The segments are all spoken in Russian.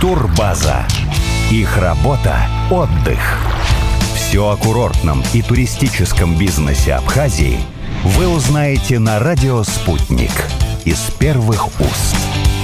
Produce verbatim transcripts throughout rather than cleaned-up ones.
Турбаза. Их работа – отдых. Все о курортном и туристическом бизнесе Абхазии вы узнаете на радио «Спутник» из первых уст.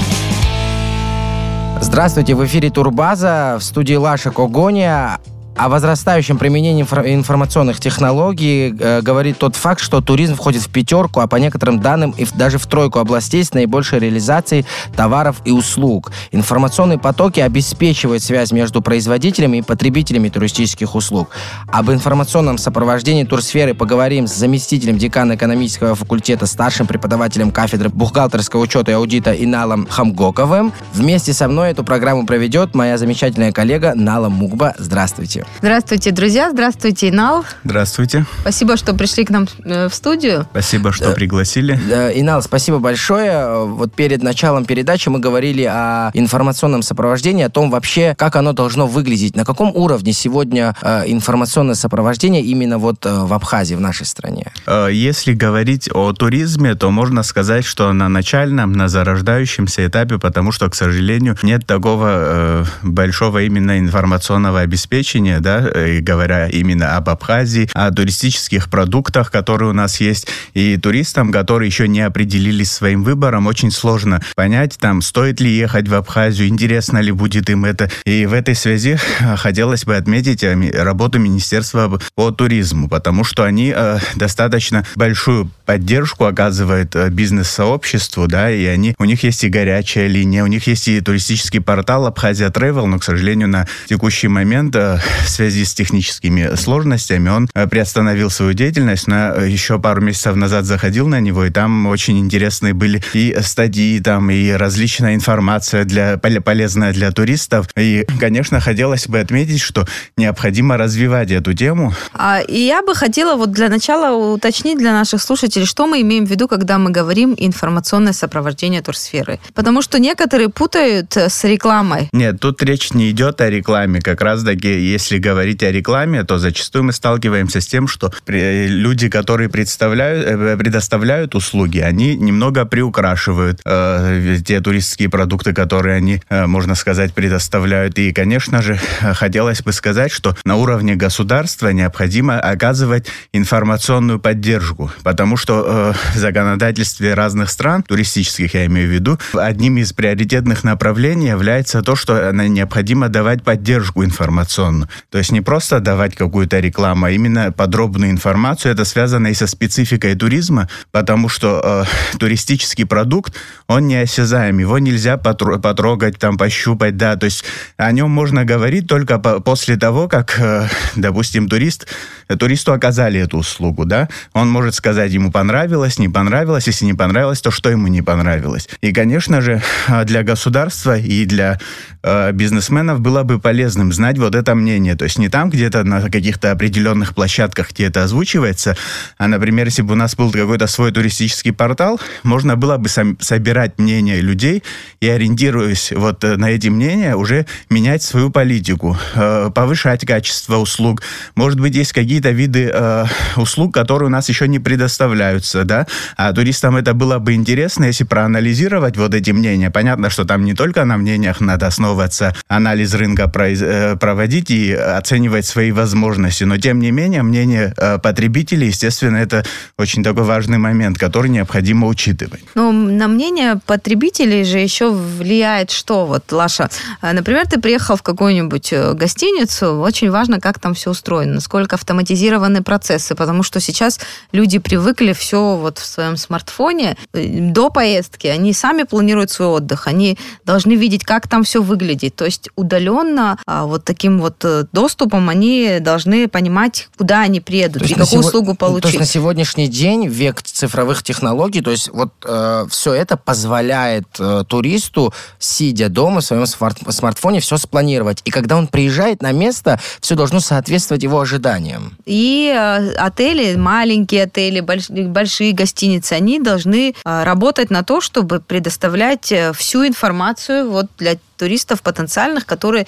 Здравствуйте, в эфире Турбаза, в студии Лаша Когония. О возрастающем применении информационных технологий э, говорит тот факт, что туризм входит в пятерку, а по некоторым данным и в, даже в тройку областей с наибольшей реализацией товаров и услуг. Информационные потоки обеспечивают связь между производителями и потребителями туристических услуг. Об информационном сопровождении турсферы поговорим с заместителем декана экономического факультета, старшим преподавателем кафедры бухгалтерского учета и аудита Иналом Хамгоковым. Вместе со мной эту программу проведет моя замечательная коллега Нала Мукба. Здравствуйте. Здравствуйте, друзья. Здравствуйте, Инал. Здравствуйте. Спасибо, что пришли к нам э, в студию. Спасибо, что пригласили. Да, Инал, спасибо большое. Вот перед началом передачи мы говорили о информационном сопровождении, о том вообще, как оно должно выглядеть, на каком уровне сегодня э, информационное сопровождение именно вот э, в Абхазии, в нашей стране. Если говорить о туризме, то можно сказать, что на начальном, на зарождающемся этапе, потому что, к сожалению, нет такого э, большого именно информационного обеспечения, да, и говоря именно об Абхазии, о туристических продуктах, которые у нас есть, и туристам, которые еще не определились своим выбором, очень сложно понять, там, стоит ли ехать в Абхазию, интересно ли будет им это. И в этой связи хотелось бы отметить работу Министерства по туризму, потому что они э, достаточно большую поддержку оказывают бизнес-сообществу, да, и они, у них есть и горячая линия, у них есть и туристический портал Абхазия Travel, но, к сожалению, на текущий момент э, в связи с техническими сложностями он приостановил свою деятельность, но еще пару месяцев назад заходил на него, и там очень интересные были и статьи, там, и различная информация для, полезная для туристов. И, конечно, хотелось бы отметить, что необходимо развивать эту тему. А, и я бы хотела вот для начала уточнить для наших слушателей, что мы имеем в виду, когда мы говорим информационное сопровождение турсферы. Потому что некоторые путают с рекламой. Нет, тут речь не идет о рекламе. Как раз-таки, если говорить о рекламе, то зачастую мы сталкиваемся с тем, что люди, которые представляют, предоставляют услуги, они немного приукрашивают э, те туристические продукты, которые они, э, можно сказать, предоставляют. И, конечно же, хотелось бы сказать, что на уровне государства необходимо оказывать информационную поддержку, потому что э, в законодательстве разных стран, туристических я имею в виду, одним из приоритетных направлений является то, что необходимо давать поддержку информационную. То есть не просто давать какую-то рекламу, а именно подробную информацию. Это связано и со спецификой туризма, потому что э, туристический продукт, он неосязаем, его нельзя потр- потрогать, там, пощупать, да, то есть о нем можно говорить только по- после того, как, э, допустим, турист, туристу оказали эту услугу, да, он может сказать, ему понравилось, не понравилось, если не понравилось, то что ему не понравилось. И, конечно же, для государства и для э, бизнесменов было бы полезным знать вот это мнение. То есть не там где-то на каких-то определенных площадках, где это озвучивается, а, например, если бы у нас был какой-то свой туристический портал, можно было бы сам, собирать мнения людей и, ориентируясь вот на эти мнения, уже менять свою политику, э, повышать качество услуг. Может быть, есть какие-то виды э, услуг, которые у нас еще не предоставляются, да, а туристам это было бы интересно, если проанализировать вот эти мнения. Понятно, что там не только на мнениях надо основываться, анализ рынка произ, э, проводить и оценивать свои возможности, но тем не менее мнение э, потребителей, естественно, это очень такой важный момент, который необходимо учитывать. Ну, на мнение потребителей же еще влияет что? Вот, Лаша, например, ты приехал в какую-нибудь гостиницу, очень важно, как там все устроено, насколько автоматизированы процессы, потому что сейчас люди привыкли все вот в своем смартфоне. До поездки они сами планируют свой отдых, они должны видеть, как там все выглядит, то есть удаленно вот таким вот доступом они должны понимать, куда они приедут и какую сего... услугу получить. То есть на сегодняшний день, век цифровых технологий, то есть вот э, все это позволяет э, туристу, сидя дома в своем смарт- смартфоне, все спланировать. И когда он приезжает на место, все должно соответствовать его ожиданиям. И э, отели, маленькие отели, больш... большие гостиницы, они должны э, работать на то, чтобы предоставлять всю информацию вот для туристов потенциальных, которые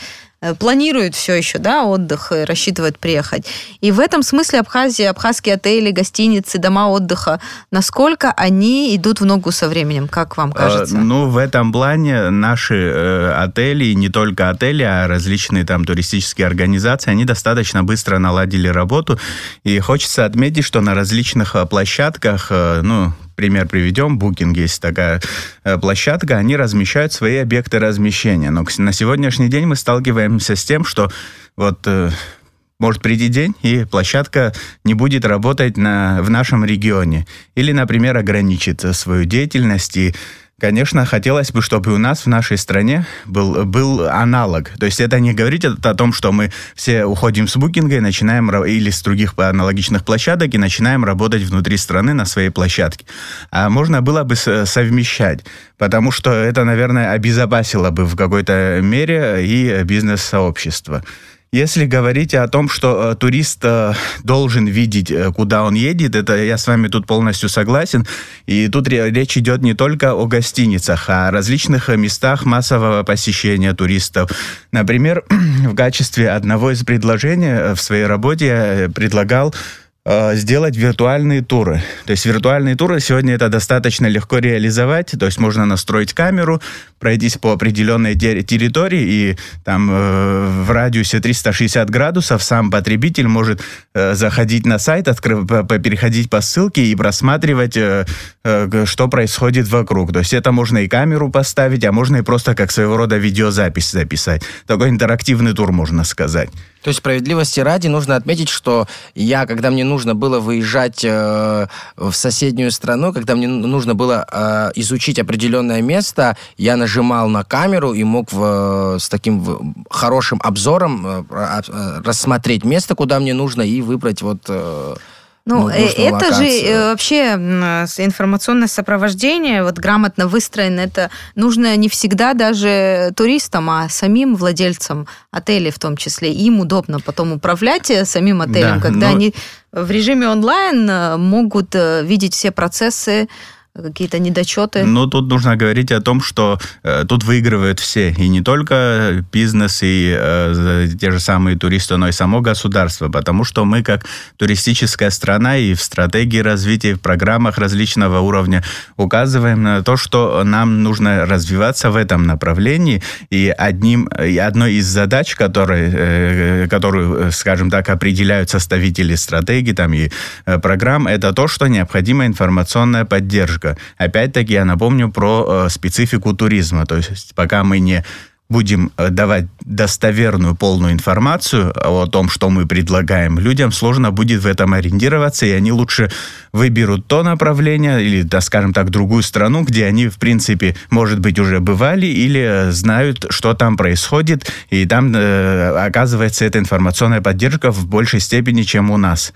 планируют все еще, да, отдых, рассчитывают приехать. И в этом смысле Абхазия, абхазские отели, гостиницы, дома отдыха, насколько они идут в ногу со временем, как вам кажется? Ну, в этом плане наши э, отели, и не только отели, а различные там туристические организации, они достаточно быстро наладили работу. И хочется отметить, что на различных площадках, э, ну, пример приведем, Booking есть такая э, площадка, они размещают свои объекты размещения. Но на сегодняшний день мы сталкиваемся с тем, что вот... Э, может прийти день, и площадка не будет работать на, в нашем регионе. Или, например, ограничит свою деятельность. И, конечно, хотелось бы, чтобы у нас в нашей стране был, был аналог. То есть это не говорить о том, что мы все уходим с букинга и начинаем, или с других аналогичных площадок, и начинаем работать внутри страны на своей площадке. А можно было бы совмещать, потому что это, наверное, обезопасило бы в какой-то мере и бизнес-сообщество. Если говорить о том, что э, турист э, должен видеть, э, куда он едет, это я с вами тут полностью согласен. И тут ре- речь идет не только о гостиницах, а о различных местах массового посещения туристов. Например, в качестве одного из предложений в своей работе я предлагал сделать виртуальные туры. То есть виртуальные туры сегодня это достаточно легко реализовать. То есть можно настроить камеру, пройтись по определенной территории, и там э, в радиусе триста шестьдесят градусов сам потребитель может э, заходить на сайт, открыв, переходить по ссылке и просматривать, э, э, что происходит вокруг. То есть это можно и камеру поставить, а можно и просто как своего рода видеозапись записать. Такой интерактивный тур, можно сказать. То есть справедливости ради нужно отметить, что я, когда мне нужно было выезжать э, в соседнюю страну, когда мне нужно было э, изучить определенное место, я нажимал на камеру и мог в, с таким в, хорошим обзором э, э, рассмотреть место, куда мне нужно, и выбрать вот... Э, Ну, Ну, это локацию. же э, вообще м, с- информационное сопровождение, вот грамотно выстроено, это нужно не всегда даже туристам, а самим владельцам отелей в том числе. Им удобно потом управлять э, самим отелем, Да, когда но- они в режиме онлайн э, могут э, видеть все процессы, какие-то недочеты. Ну, тут нужно говорить о том, что э, тут выигрывают все. И не только бизнес, и э, те же самые туристы, но и само государство. Потому что мы, как туристическая страна, и в стратегии развития, и в программах различного уровня указываем на то, что нам нужно развиваться в этом направлении. И, одним, и одной из задач, которые, э, которую, скажем так, определяют составители стратегии там, и э, программ, это то, что необходима информационная поддержка. Опять-таки, я напомню про э, специфику туризма. То есть, пока мы не будем э, давать достоверную, полную информацию о том, что мы предлагаем, людям сложно будет в этом ориентироваться, и они лучше выберут то направление, или, да, скажем так, другую страну, где они, в принципе, может быть, уже бывали, или э, знают, что там происходит, и там э, оказывается эта информационная поддержка в большей степени, чем у нас.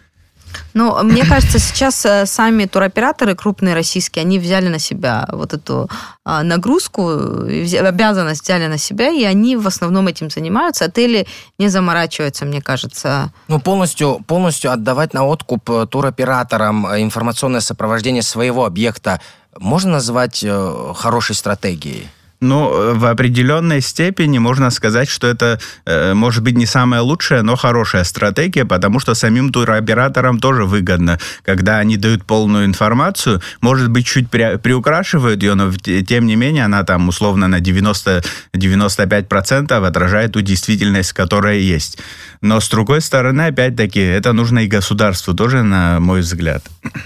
Но мне кажется, сейчас э, сами туроператоры крупные российские, они взяли на себя вот эту а, нагрузку, и взя- обязанность взяли на себя, и они в основном этим занимаются. Отели не заморачиваются, мне кажется. Ну, полностью, полностью отдавать на откуп э, туроператорам э, информационное сопровождение своего объекта можно назвать э, хорошей стратегией? Ну, в определенной степени можно сказать, что это, э, может быть, не самая лучшая, но хорошая стратегия, потому что самим туроператорам тоже выгодно, когда они дают полную информацию, может быть, чуть при, приукрашивают ее, но тем не менее она там условно на девяносто-девяносто пять процентов отражает ту действительность, которая есть. Но с другой стороны, опять-таки, это нужно и государству тоже, на мой взгляд.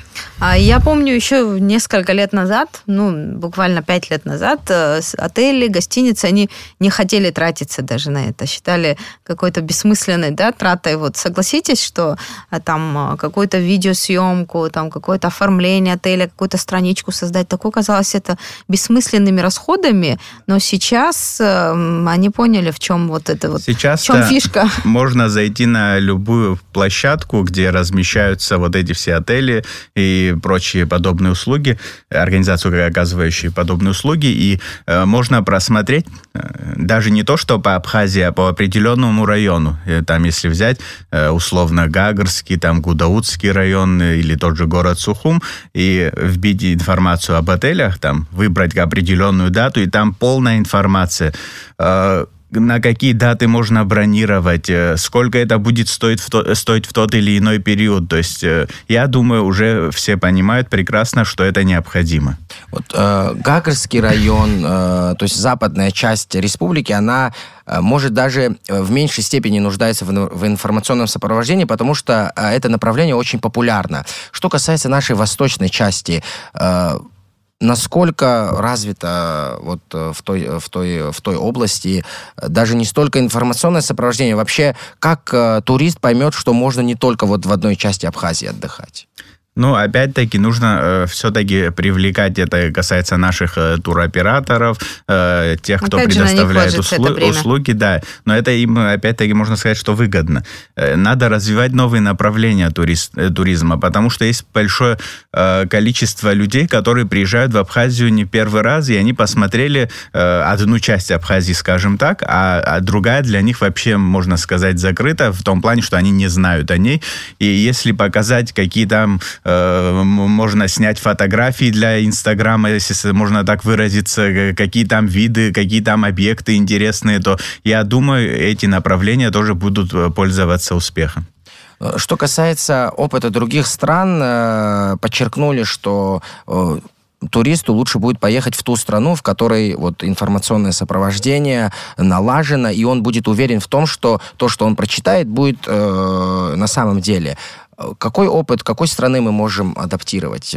А я помню еще несколько лет назад, ну, буквально пять лет назад, э, с- отели, гостиницы, они не хотели тратиться даже на это, считали какой-то бессмысленной, да, тратой. Вот согласитесь, что а, там а, какую-то видеосъемку, там какое-то оформление отеля, какую-то страничку создать, такое казалось это бессмысленными расходами, но сейчас э, м, они поняли, в чем вот это вот, Сейчас в чем фишка. можно зайти на любую площадку, где размещаются вот эти все отели и прочие подобные услуги, организации, оказывающие подобные услуги, и э, можно просмотреть э, даже не то, что по Абхазии, а по определенному району. Э, там, если взять э, условно Гагарский, там Гудаутский район э, или тот же город Сухум, и вбить информацию об отелях, там выбрать определенную дату, и там полная информация. Э, на какие даты можно бронировать, сколько это будет стоить в, то, стоить в тот или иной период. То есть, я думаю, уже все понимают прекрасно, что это необходимо. Вот, э, Гагарский район, э, то есть западная часть республики, она э, может даже в меньшей степени нуждается в, в информационном сопровождении, потому что э, это направление очень популярно. Что касается нашей восточной части, э, насколько развито вот в той, в той, в той области даже не столько информационное сопровождение, вообще как э, турист поймет, что можно не только вот в одной части Абхазии отдыхать? Ну, опять-таки, нужно э, все-таки привлекать, это касается наших э, туроператоров, э, тех, кто опять предоставляет услу- услуги, да, но это им, опять-таки, можно сказать, что выгодно. Э, надо развивать новые направления турист, э, туризма, потому что есть большое э, количество людей, которые приезжают в Абхазию не первый раз, и они посмотрели э, одну часть Абхазии, скажем так, а, а другая для них вообще, можно сказать, закрыта в том плане, что они не знают о ней, и если показать, какие там можно снять фотографии для Инстаграма, если можно так выразиться, какие там виды, какие там объекты интересные, то я думаю, эти направления тоже будут пользоваться успехом. Что касается опыта других стран, подчеркнули, что туристу лучше будет поехать в ту страну, в которой вот информационное сопровождение налажено, и он будет уверен в том, что то, что он прочитает, будет э, на самом деле. Какой опыт, какой страны мы можем адаптировать?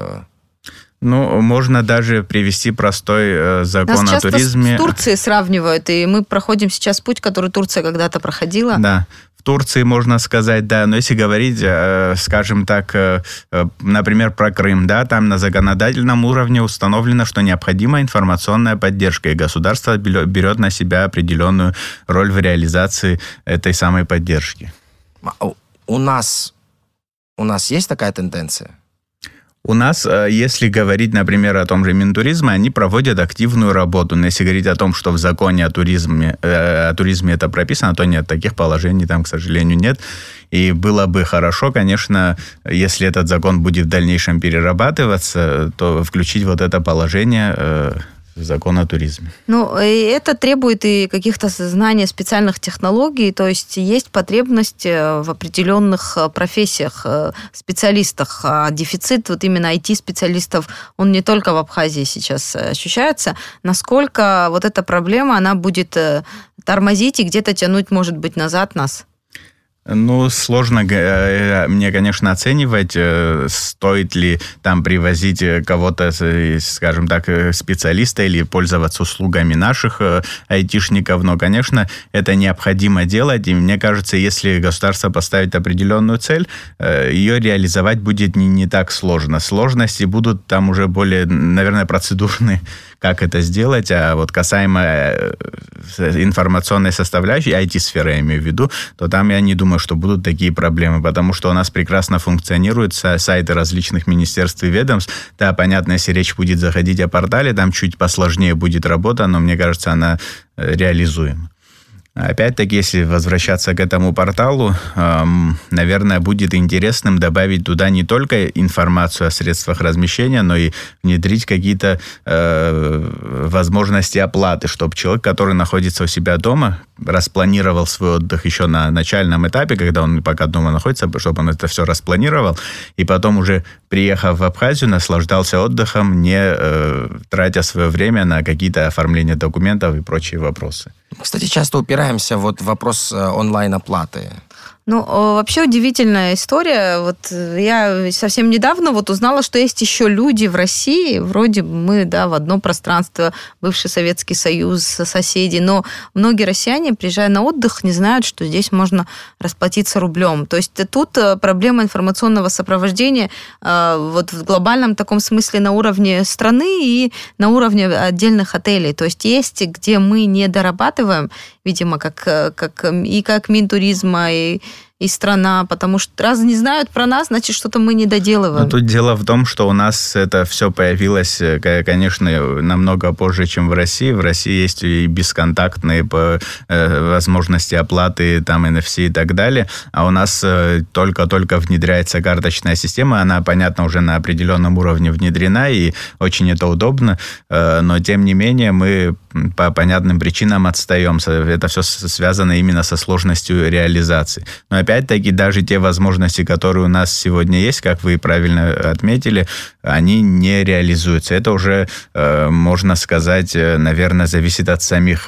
Ну, можно даже привести простой э, закон Нас о туризме. Нас часто с Турцией сравнивают, и мы проходим сейчас путь, который Турция когда-то проходила. Да. В Турции можно сказать, да, но если говорить, э, скажем так, э, э, например, про Крым, да, там на законодательном уровне установлено, что необходима информационная поддержка, и государство берет на себя определенную роль в реализации этой самой поддержки. У нас, у нас есть такая тенденция? У нас, если говорить, например, о том же Минтуризме, они проводят активную работу. Но если говорить о том, что в законе о туризме, о туризме это прописано, то нет, таких положений там, к сожалению, нет. И было бы хорошо, конечно, если этот закон будет в дальнейшем перерабатываться, то включить вот это положение закон о туризме. Ну, и это требует и каких-то знаний специальных технологий, то есть есть потребность в определенных профессиях, специалистах. А дефицит вот именно ай ти-специалистов, он не только в Абхазии сейчас ощущается. Насколько вот эта проблема, она будет тормозить и где-то тянуть, может быть, назад нас? Ну, сложно мне, конечно, оценивать, стоит ли там привозить кого-то, скажем так, специалиста или пользоваться услугами наших айтишников, но, конечно, это необходимо делать, и мне кажется, если государство поставит определенную цель, ее реализовать будет не, не так сложно. Сложности будут там уже более, наверное, процедурные, как это сделать, а вот касаемо информационной составляющей, ай ти-сферы я имею в виду, то там я не думаю, что будут такие проблемы, потому что у нас прекрасно функционируют сайты различных министерств и ведомств. Да, понятно, если речь будет заходить о портале, там чуть посложнее будет работа, но мне кажется, она реализуема. Опять-таки, если возвращаться к этому порталу, эм, наверное, будет интересным добавить туда не только информацию о средствах размещения, но и внедрить какие-то э, возможности оплаты, чтобы человек, который находится у себя дома, распланировал свой отдых еще на начальном этапе, когда он пока дома находится, чтобы он это все распланировал, и потом уже, приехав в Абхазию, наслаждался отдыхом, не э, тратя свое время на какие-то оформления документов и прочие вопросы. Кстати, часто упираемся вот в вопрос онлайн-оплаты. Ну, вообще удивительная история. Вот я совсем недавно вот узнала, что есть еще люди в России, вроде мы, да, в одно пространство, бывший Советский Союз, соседи, но многие россияне, приезжая на отдых, не знают, что здесь можно расплатиться рублем. То есть тут проблема информационного сопровождения вот в глобальном таком смысле на уровне страны и на уровне отдельных отелей. То есть есть, где мы не дорабатываем, видимо, как, как, и как Минтуризма, и и страна, потому что раз не знают про нас, значит, что-то мы не доделываем. Но тут дело в том, что у нас это все появилось, конечно, намного позже, чем в России. В России есть и бесконтактные возможности оплаты, там, эн эф си и так далее, а у нас только-только внедряется карточная система, она, понятно, уже на определенном уровне внедрена, и очень это удобно, но, тем не менее, мы по понятным причинам отстаем. Это все связано именно со сложностью реализации. Но опять-таки даже те возможности, которые у нас сегодня есть, как вы правильно отметили, они не реализуются. Это уже, можно сказать, наверное, зависит от самих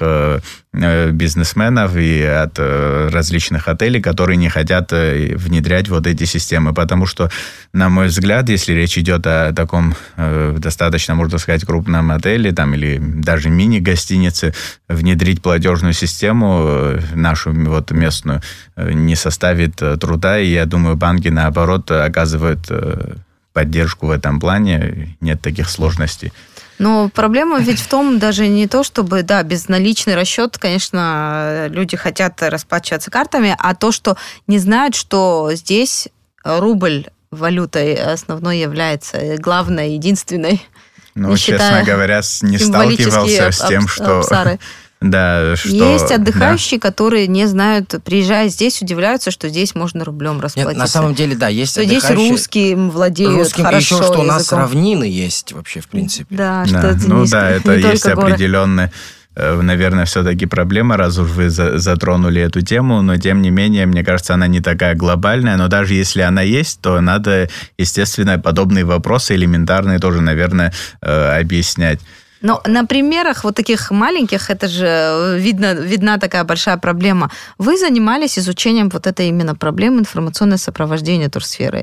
бизнесменов и от различных отелей, которые не хотят внедрять вот эти системы. Потому что, на мой взгляд, если речь идет о таком достаточно, можно сказать, крупном отеле там, или даже мини-гостинице, внедрить платежную систему, нашу вот местную, не составит труда. И я думаю, банки, наоборот, оказывают поддержку в этом плане. Нет таких сложностей. Но проблема ведь в том даже не то, чтобы, да, безналичный расчет, конечно, люди хотят расплачиваться картами, а то, что не знают, что здесь рубль валютой основной является главной, единственной. Ну, честно говоря, не сталкивался с тем, что... Абсары. Да, что... Есть отдыхающие, да. которые не знают, приезжая здесь, удивляются, что здесь можно рублем расплатиться. Нет, на самом деле, да, есть что отдыхающие... здесь русские владеют русским, хорошо еще что у нас языком. равнины есть вообще, в принципе. Да, да. что это ну не, да, это не есть только горы. определенные, наверное, все-таки проблема, раз уж вы затронули эту тему, но тем не менее, мне кажется, она не такая глобальная, но даже если она есть, то надо, естественно, подобные вопросы элементарные тоже, наверное, объяснять. Но на примерах вот таких маленьких, это же видно, видна такая большая проблема. Вы занимались изучением вот этой именно проблемы информационное сопровождение турсферы.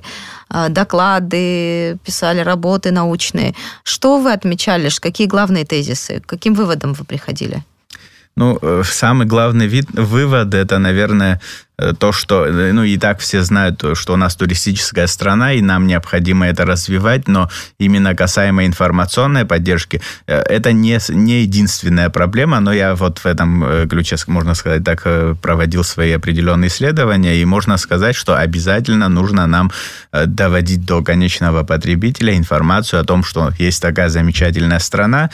Доклады, писали работы научные. Что вы отмечали? Какие главные тезисы? К каким выводам вы приходили? Ну, самый главный вид, вывод, это, наверное, то, что, ну, и так все знают, что у нас туристическая страна, и нам необходимо это развивать, но именно касаемо информационной поддержки, это не, не единственная проблема, но я вот в этом ключе, можно сказать так, проводил свои определенные исследования, и можно сказать, что обязательно нужно нам доводить до конечного потребителя информацию о том, что есть такая замечательная страна,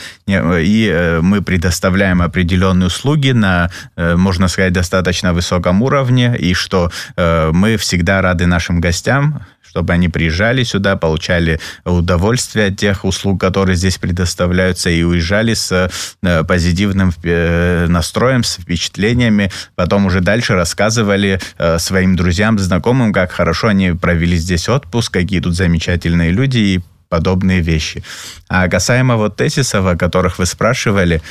и мы предоставляем определенные услуги на, можно сказать, достаточно высоком уровне, и что э, мы всегда рады нашим гостям, чтобы они приезжали сюда, получали удовольствие от тех услуг, которые здесь предоставляются, и уезжали с э, позитивным э, настроем, с впечатлениями, потом уже дальше рассказывали э, своим друзьям, знакомым, как хорошо они провели здесь отпуск, какие тут замечательные люди и подобные вещи. А касаемо вот тезисов, о которых вы спрашивали,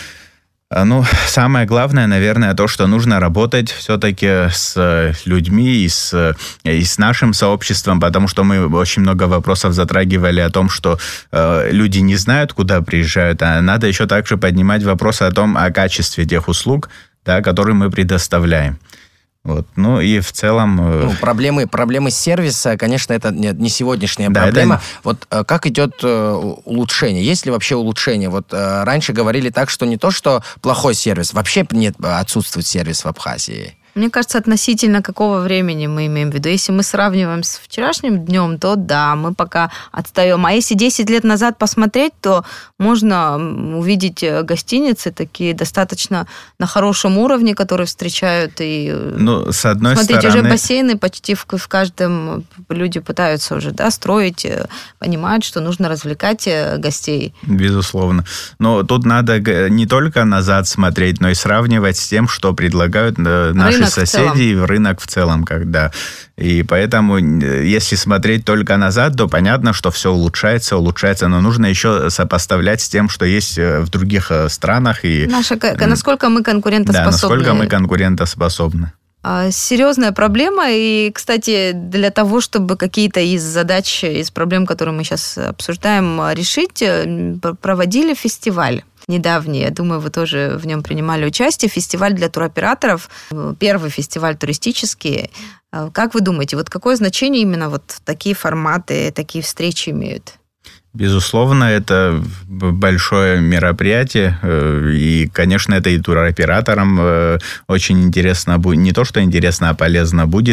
ну, самое главное, наверное, то, что нужно работать все-таки с людьми и с, и с нашим сообществом, потому что мы очень много вопросов затрагивали о том, что э, люди не знают, куда приезжают, а надо еще также поднимать вопросы о том, о качестве тех услуг, да, которые мы предоставляем. Вот. Ну и в целом... Ну, проблемы, проблемы сервиса, конечно, это не, не сегодняшняя да, проблема. Это... Вот как идет улучшение? Есть ли вообще улучшение? Вот раньше говорили так, что не то, что плохой сервис, вообще нет, отсутствует сервис в Абхазии. Мне кажется, относительно какого времени мы имеем в виду. Если мы сравниваем с вчерашним днем, то да, мы пока отстаем. А если десять лет назад посмотреть, то можно увидеть гостиницы такие достаточно на хорошем уровне, которые встречают. И... Ну, с одной Смотрите, стороны... уже бассейны почти в, в каждом... Люди пытаются уже, да, строить, понимают, что нужно развлекать гостей. Безусловно. Но тут надо не только назад смотреть, но и сравнивать с тем, что предлагают наши рынок соседи и рынок в целом, когда. И поэтому, если смотреть только назад, то понятно, что все улучшается, улучшается, но нужно еще сопоставлять с тем, что есть в других странах. И... Наша, насколько мы конкурентоспособны. Да, насколько мы конкурентоспособны. Серьезная проблема, и, кстати, для того, чтобы какие-то из задач, из проблем, которые мы сейчас обсуждаем, решить, проводили фестиваль недавний, я думаю, вы тоже в нем принимали участие, фестиваль для туроператоров, первый фестиваль туристический. Как вы думаете, вот какое значение именно вот такие форматы, такие встречи имеют? Безусловно, это большое мероприятие, и, конечно, это и туроператорам очень интересно будет, не то, что интересно, а полезно будет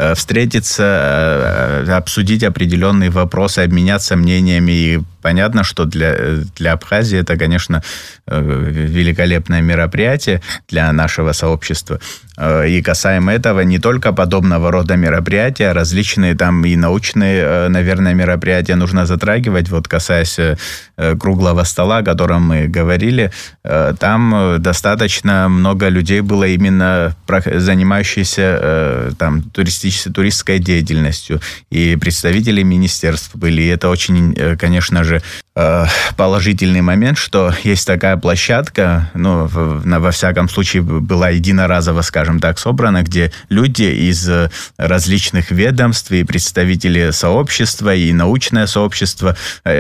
встретиться, обсудить определенные вопросы, обменяться мнениями. И понятно, что для, для Абхазии это, конечно, великолепное мероприятие для нашего сообщества. И касаемо этого, не только подобного рода мероприятия, различные там и научные, наверное, мероприятия нужно затрагивать. Вот касаясь круглого стола, о котором мы говорили, там достаточно много людей было именно занимающихся там туристической, туристской деятельностью. И представители министерств были. И это очень, конечно же, положительный момент, что есть такая площадка, ну, во всяком случае, была единоразово, скажем так, собрана, где люди из различных ведомств и представители сообщества, и научное сообщество,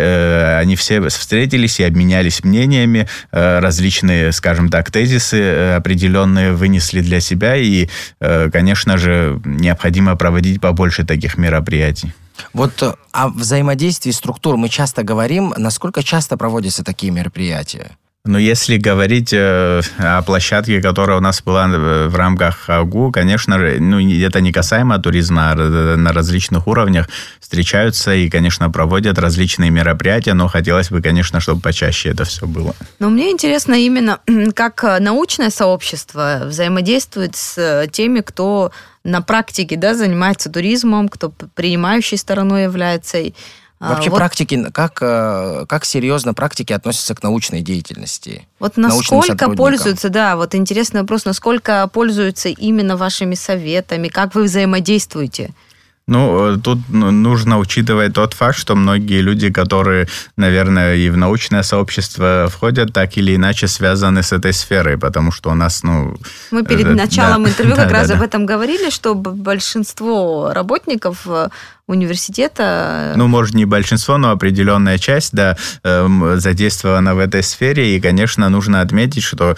они все встретились и обменялись мнениями, различные, скажем так, тезисы определенные вынесли для себя, и, конечно же, необходимо проводить побольше таких мероприятий. Вот о взаимодействии структур мы часто говорим. Насколько часто проводятся такие мероприятия? Но если говорить э, о площадке, которая у нас была в рамках АГУ, конечно же, ну, это не касаемо туризма, а на различных уровнях встречаются и, конечно, проводят различные мероприятия, но хотелось бы, конечно, чтобы почаще это все было. Но мне интересно именно, как научное сообщество взаимодействует с теми, кто на практике, да, занимается туризмом, кто принимающей стороной является. Вообще вот, практики, как, как серьезно практики относятся к научной деятельности? Вот насколько пользуются, да, вот интересный вопрос, насколько пользуются именно вашими советами, как вы взаимодействуете? Ну, тут нужно учитывать тот факт, что многие люди, которые, наверное, и в научное сообщество входят, так или иначе связаны с этой сферой, потому что у нас, ну... Мы перед началом да, интервью да, как да, раз да. об этом говорили, что большинство работников университета... Ну, может, не большинство, но определенная часть, да, задействована в этой сфере. И, конечно, нужно отметить, что,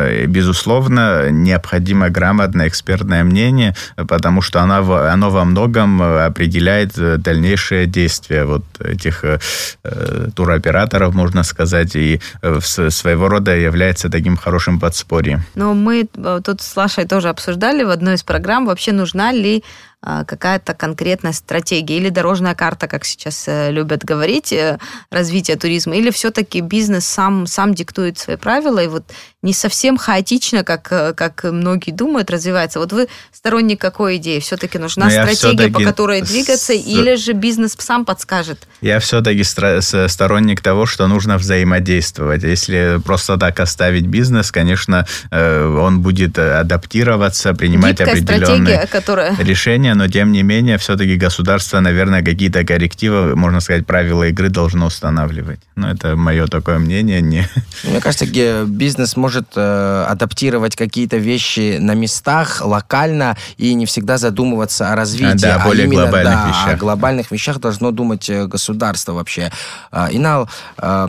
безусловно, необходимо грамотное экспертное мнение, потому что оно, оно во многом определяет дальнейшие действия вот этих туроператоров, можно сказать, и своего рода является таким хорошим подспорьем. Но мы тут с Лашей тоже обсуждали в одной из программ, вообще нужна ли какая-то конкретная стратегия или дорожная карта, как сейчас любят говорить, развития туризма, или все-таки бизнес сам, сам диктует свои правила, и вот не совсем хаотично, как, как многие думают, развивается. Вот вы сторонник какой идеи? Все-таки нужна Но стратегия, по которой двигаться, с... или же бизнес сам подскажет? Я все-таки сторонник того, что нужно взаимодействовать. Если просто так оставить бизнес, конечно, он будет адаптироваться, принимать Гибкая определенные которая... решения, но тем не менее, все-таки государство, наверное, какие-то коррективы, можно сказать, правила игры должно устанавливать. Ну, это мое такое мнение. Не... Мне кажется, бизнес может э, адаптировать какие-то вещи на местах, локально, и не всегда задумываться о развитии. Да, а более именно, глобальных да, вещах. О глобальных вещах должно думать государство вообще. Инал, э,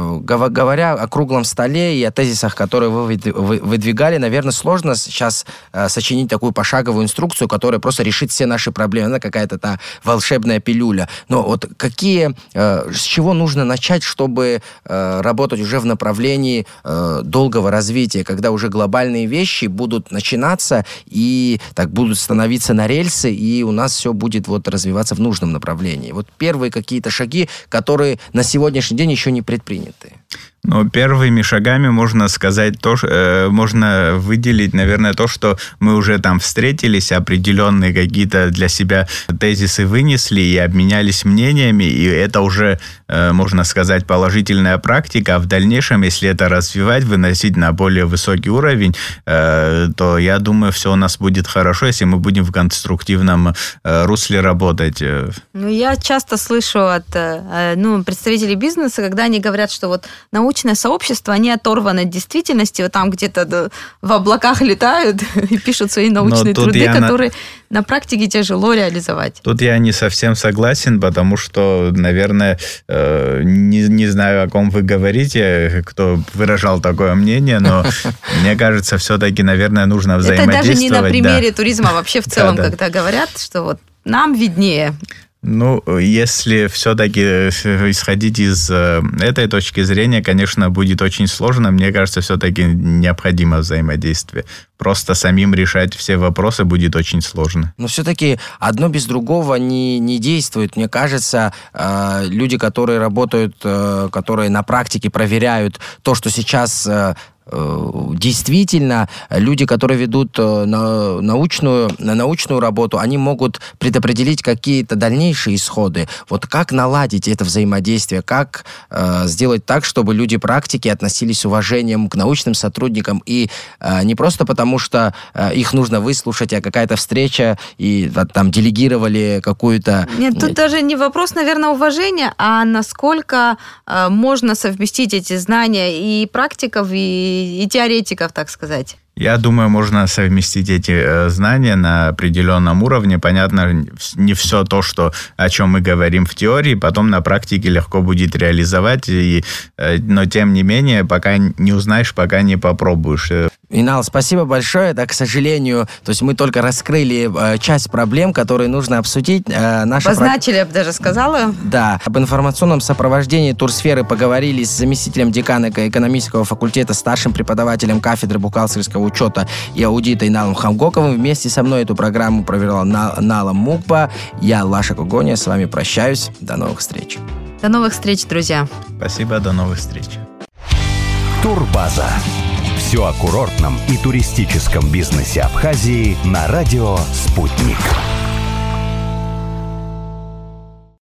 говоря о круглом столе и о тезисах, которые вы выдвигали, наверное, сложно сейчас э, сочинить такую пошаговую инструкцию, которая просто решит все наши проблемы. Она какая-то та волшебная пилюля. Но вот какие, э, с чего нужно начать, чтобы э, работать уже в направлении э, долгого развития, когда уже глобальные вещи будут начинаться и так будут становиться на рельсы, и у нас все будет вот развиваться в нужном направлении. Вот первые какие-то шаги, которые на сегодняшний день еще не предприняты. Ну, первыми шагами можно сказать, то, э, можно выделить, наверное, то, что мы уже там встретились, определенные какие-то для себя тезисы вынесли и обменялись мнениями, и это уже, э, можно сказать, положительная практика, а в дальнейшем, если это развивать, выносить на более высокий уровень, э, то, я думаю, все у нас будет хорошо, если мы будем в конструктивном э, русле работать. Ну, я часто слышу от э, ну, представителей бизнеса, когда они говорят, что вот научные научное сообщество, они оторваны от действительности, вот там где-то в облаках летают и пишут свои научные труды, которые на... на практике тяжело реализовать. Тут я не совсем согласен, потому что, наверное, не, не знаю, о ком вы говорите, кто выражал такое мнение, но мне кажется, все-таки, наверное, нужно взаимодействовать. Это даже не на примере туризма, вообще в целом, когда говорят, что вот нам виднее. Ну, если все-таки исходить из этой точки зрения, конечно, будет очень сложно. Мне кажется, все-таки необходимо взаимодействие. Просто самим решать все вопросы будет очень сложно. Но все-таки одно без другого не, не действует. Мне кажется, э, люди, которые работают, э, которые на практике проверяют то, что сейчас... Э, действительно, люди, которые ведут на научную, на научную работу, они могут предопределить какие-то дальнейшие исходы. Вот как наладить это взаимодействие, как э, сделать так, чтобы люди практики относились с уважением к научным сотрудникам, и э, не просто потому, что э, их нужно выслушать, а какая-то встреча, и там делегировали какую-то... Нет, тут даже не вопрос, наверное, уважения, а насколько э, можно совместить эти знания и практиков, и и теоретиков, так сказать. Я думаю, можно совместить эти э, знания на определенном уровне. Понятно, не все то, что, о чем мы говорим в теории, потом на практике легко будет реализовать. И, э, но, тем не менее, пока не узнаешь, пока не попробуешь. Инал, спасибо большое. Это, к сожалению, то есть мы только раскрыли э, часть проблем, которые нужно обсудить. Э, наша Обозначили, про... я бы даже сказала. Да. Об информационном сопровождении турсферы поговорили с заместителем декана экономического факультета, старшим преподавателем кафедры бухгалтерского учета и аудита Иналом Хамгоковым. Вместе со мной эту программу провела Нала Мукба. Я Лаша Когония. С вами прощаюсь. До новых встреч. До новых встреч, друзья. Спасибо, до новых встреч. Турбаза. Все о курортном и туристическом бизнесе Абхазии на радио «Спутник».